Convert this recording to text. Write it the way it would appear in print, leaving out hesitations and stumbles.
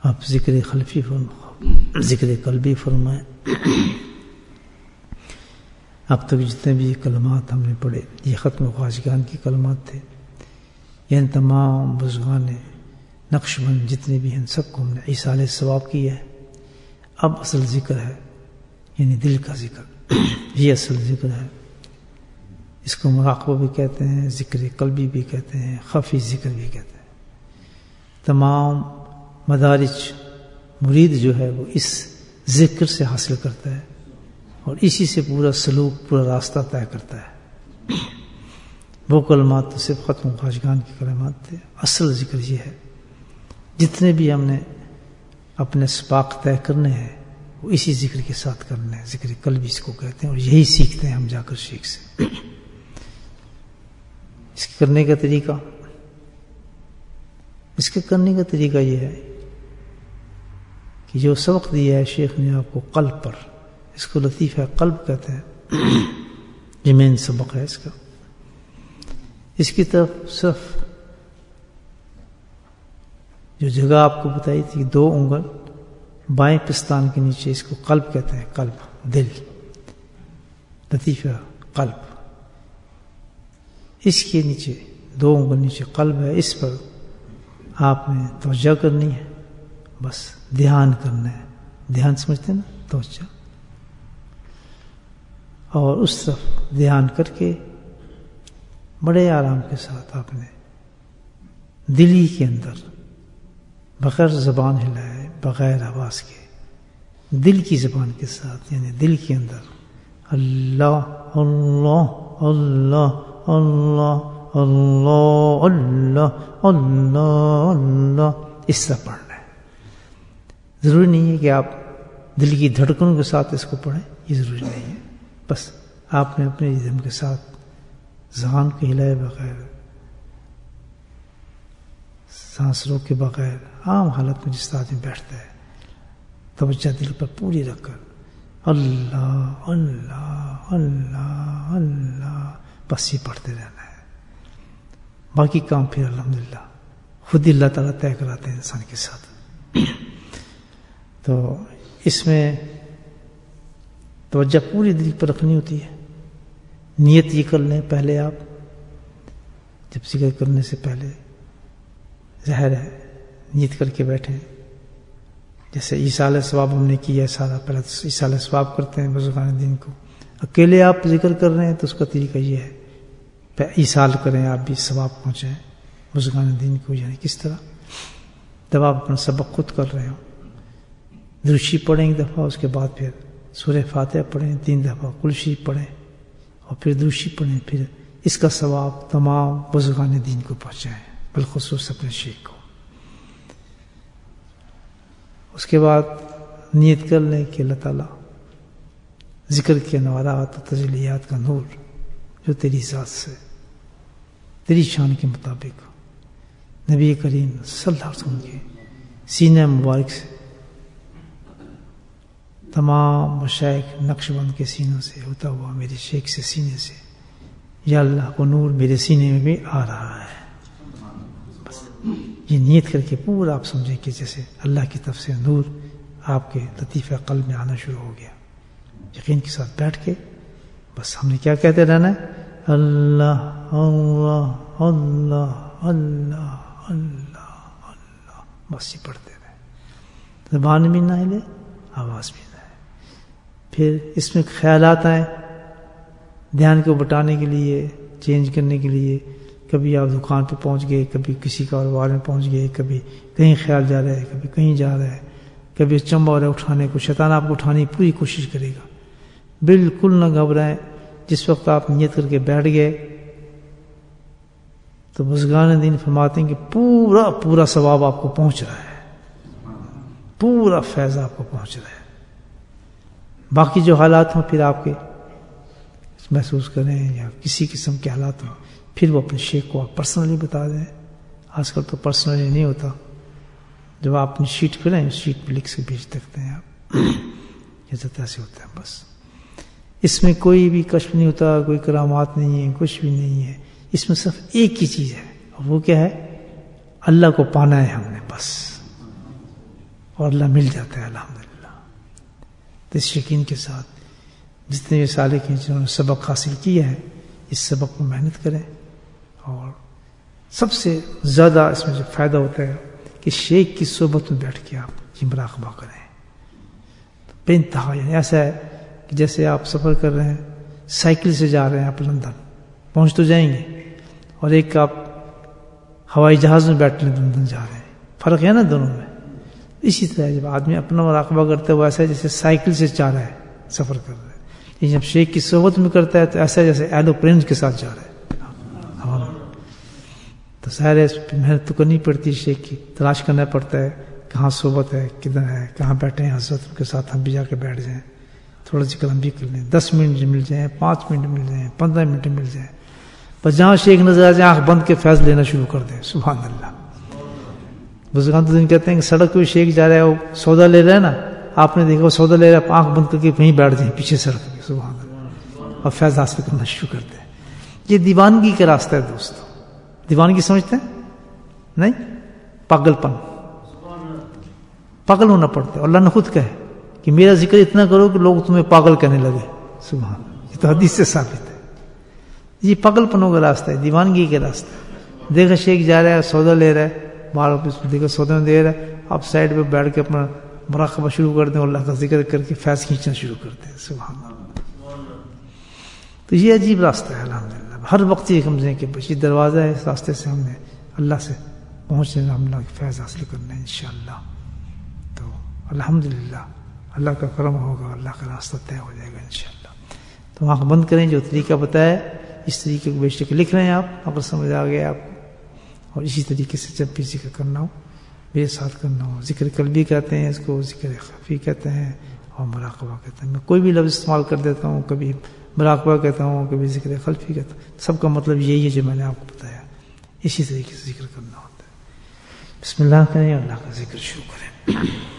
آپ ذکر خلفی ذکر قلبی فرمائیں. اب تک جتنے بھی کلمات ہم نے پڑھے یہ ختم خواجگان کی کلمات تھے. یہ تمام بزرگان نقش بند جتنے بھی ہیں سب کو ہم نے ایصال ثواب کیا ہے. اب اصل ذکر ہے یعنی دل کا ذکر، یہ اصل ذکر ہے. اس کو مراقبہ بھی کہتے ہیں، ذکر قلبی بھی کہتے ہیں، خفی ذکر بھی کہتے ہیں. تمام مدارج مرید جو ہے وہ اس ذکر سے حاصل کرتا ہے اور اسی سے پورا سلوک، پورا راستہ طے کرتا ہے. وہ کلمات تو صرف ختم خواجگان کی کلمات تھے. اصل ذکر یہ ہے. جتنے بھی ہم نے اپنے اسباق طے کرنے ہیں وہ اسی ذکر کے ساتھ کرنے ہیں. ذکر قلبی اس کو کہتے ہیں اور یہی سیکھتے ہیں ہم جا کر شیخ سے. اس کے کرنے کا طریقہ یہ ہے کہ جو سبق دیا ہے شیخ نے آپ کو قلب پر، اس کو لطیفہ قلب کہتے ہیں. یہ مین سبق ہے اس کا. اس کی طرف صرف جو جگہ آپ کو بتائی تھی 2 انگل بائیں پستان کے نیچے، اس کو قلب کہتے ہیں. قلب، دل، لطیفہ قلب. اس کے نیچے 2 انگل نیچے قلب ہے. اس پر آپ نے توجہ کرنی ہے، بس دھیان کرنا ہے. دھیان سمجھتے ہیں نا، توجہ. اور اس طرف دھیان کر کے بڑے آرام کے ساتھ آپ نے دلی کے اندر بغیر زبان ہلائے، بغیر آواز کے، دل کی زبان کے ساتھ یعنی دل کے اندر اللہ اللہ اللہ اللہ اللہ اللہ اللہ اللہ اس طرح پڑھنا ہے. ضروری نہیں ہے کہ آپ دل کی دھڑکنوں کے ساتھ اس کو پڑھیں، یہ ضروری نہیں ہے. بس آپ نے اپنے جسم کے ساتھ زبان کو ہلائے بغیر، سانس روک کے بغیر، عام حالت میں جس آدمی بیٹھتا ہے توجہ دل پر پوری رکھ کر اللہ اللہ اللہ اللہ بس یہ پڑھتے رہنا ہے. باقی کام پھر الحمدللہ خود ہی اللہ تعالیٰ طے کراتے ہیں انسان کے ساتھ. تو اس میں توجہ پوری دل پر رکھنی ہوتی ہے. نیت یہ کر لیں پہلے آپ، جب ذکر کرنے سے پہلے ظاہر ہے نیت کر کے بیٹھیں. جیسے ایصال ثواب ہم نے کیا ہے سارا، پہلے تو ایصال ثواب کرتے ہیں بزرگان دین کو. اکیلے آپ ذکر کر رہے ہیں تو اس کا طریقہ یہ ہے ایصال کریں، آپ بھی ثواب پہنچیں بزرگان دین کو. یعنی کس طرح؟ جب آپ اپنا سبق خود کر رہے ہو، درشی پڑھیں 1 دفعہ، اس کے بعد پھر سورہ فاتحہ پڑھیں 3 دفعہ، کل شریف پڑھیں اور پھر درشی پڑھیں. پھر اس کا ثواب تمام بزرگان دین کو پہنچائیں، بالخصوص اپنے شیخ کو. اس کے بعد نیت کر لیں کہ اللہ تعالیٰ ذکر کے انوارات و تجلیات کا نور جو تیری ذات سے، تیری شان کے مطابق نبی کریم صلی اللہ علیہ وسلم کے سینہ مبارک سے، تمام مشائخ نقش بند کے سینوں سے ہوتا ہوا میرے شیخ سے سینے سے، یا اللہ کو نور میرے سینے میں بھی آ رہا ہے. بس یہ نیت کر کے پورا آپ سمجھیں کہ جیسے اللہ کی طرف سے نور آپ کے لطیفہ قلب میں آنا شروع ہو گیا. یقین کے ساتھ بیٹھ کے بس ہم نے کیا کہتے رہنا ہے؟ اللہ اللہ اللہ اللہ اللہ اللہ، بس یہ پڑھتے رہے. زبان بھی نہ ہلے، آواز بھی نہ ہے. پھر اس میں خیالات آئیں دھیان کو بٹانے کے لیے، چینج کرنے کے لیے. کبھی آپ دکان پہ پہنچ گئے، کبھی کسی کاروبار میں پہنچ گئے، کبھی کہیں خیال جا رہا ہے، کبھی کہیں جا رہا ہے، کبھی چمبا ہو رہا ہے اٹھانے کو. شیطان آپ کو اٹھانے کی پوری کوشش کرے گا. بالکل نہ گھبرائیں. جس وقت آپ نیت کر کے بیٹھ گئے تو بزرگان دین فرماتے ہیں کہ پورا پورا ثواب آپ کو پہنچ رہا ہے، پورا فیض آپ کو پہنچ رہا ہے. باقی جو حالات ہوں پھر آپ کے محسوس کریں یا کسی قسم کے حالات ہوں، پھر وہ اپنے شیخ کو آپ پرسنلی بتا دیں. آج کل تو پرسنلی نہیں ہوتا، جب آپ اپنی شیٹ پہ لیں شیٹ پہ لکھ سے بھیج سکتے ہیں آپ. یہ تو ایسے ہوتا ہے. بس اس میں کوئی بھی کشف نہیں ہوتا، کوئی کرامات نہیں ہے، کچھ بھی نہیں ہے. اس میں صرف ایک ہی چیز ہے، اور وہ کیا ہے؟ اللہ کو پانا ہے ہم نے. بس اور اللہ مل جاتا ہے الحمدللہ. تو اس یقین کے ساتھ جتنے بھی سالک ہیں جنہوں نے سبق حاصل کیا ہے اس سبق کو محنت کریں. اور سب سے زیادہ اس میں جو فائدہ ہوتا ہے کہ شیخ کی صحبت میں بیٹھ کے آپ یہ مراقبہ کریں. بے انتہا یعنی ایسا ہے کہ جیسے آپ سفر کر رہے ہیں, سائیکل سے جا رہے ہیں آپ لندن, پہنچ تو جائیں گے, اور ایک آپ ہوائی جہاز میں بیٹھ لیں لندن جا رہے ہیں, فرق ہے نا دونوں میں. اسی طرح جب آدمی اپنا مراقبہ کرتا ہے وہ ایسا ہے جیسے سائیکل سے جا رہا ہے, سفر کر رہا ہے. لیکن جب شیخ کی صحبت میں کرتا ہے تو ایسا ہے جیسے ایروپلین کے ساتھ جا رہا ہے ہوا میں. تو ظاہر ہے محنت تو کرنی پڑتی ہے, شیخ کی تلاش کرنا پڑتا ہے کہاں صحبت ہے, کدھر ہے, کہاں بیٹھے ہیں حضرت کے ساتھ ہم بھی جا کے بیٹھ جائیں, تھوڑا ذکر ہم بھی کر لیں, 10 منٹ مل جائیں, 5 منٹ مل جائیں, 15 منٹ مل جائیں, بس جہاں شیخ نظر آ جائے آنکھ بند کے فیض لینا شروع کر دیں. سبحان اللہ. بزرگان تو کہتے ہیں کہ سڑک پہ شیخ جا رہا ہے, وہ سودا لے رہا ہے نا, آپ نے دیکھا وہ سودا لے رہا ہے, آنکھ بند کر کے وہیں بیٹھ جائیں پیچھے سڑک پہ. سبحان اللہ. اور فیض حاصل کرنا شروع کرتے ہیں. یہ دیوانگی کا راستہ ہے دوستو. دیوانگی سمجھتے ہیں نہیں, پاگل پن, پاگل ہونا پڑتا ہے. اللہ نے خود کہا کہ میرا ذکر اتنا کرو کہ لوگ تمہیں پاگل کہنے لگے. سبحان اللہ. یہ تو حدیث سے ثابت ہے. یہ پاگل پنوں کا راستہ ہے, دیوانگی کا راستہ ہے. دیکھا شیخ جا رہا ہے, سودا لے رہا ہے, باہر آفس میں دیکھا سودا دے رہا ہے, آپ سائڈ پہ بیٹھ کے اپنا مراقبہ شروع کر دیں, اللہ کا ذکر کر کے فیض کھینچنا شروع کرتے ہیں. سبحان اللہ. تو یہ عجیب راستہ ہے الحمدللہ. ہر وقت یہ سمجھیں کہ بس یہ دروازہ ہے, اس راستے سے ہم نے اللہ سے پہنچنے, ہم اللہ کی فیض حاصل کرنا ہے انشاءاللہ. تو الحمدللہ اللہ کا کرم ہوگا, اللہ کا راستہ طے ہو جائے گا انشاءاللہ. تو آنکھ بند کریں, جو طریقہ بتایا اس طریقے کو بیشتر لکھ رہے ہیں آپ, اگر سمجھ آ گیا آپ. اور اسی طریقے سے جب بھی ذکر کرنا ہو میرے ساتھ کرنا ہو. ذکر قلبی کہتے ہیں اس کو, ذکر خفی کہتے ہیں, اور مراقبہ کہتے ہیں. میں کوئی بھی لفظ استعمال کر دیتا ہوں, کبھی مراقبہ کہتا ہوں, کبھی ذکر خلفی کہتا ہوں. سب کا مطلب یہی ہے جو میں نے آپ کو بتایا. اسی طریقے سے ذکر کرنا ہوتا ہے. بسم اللہ کریں, اللہ کا ذکر شروع کریں.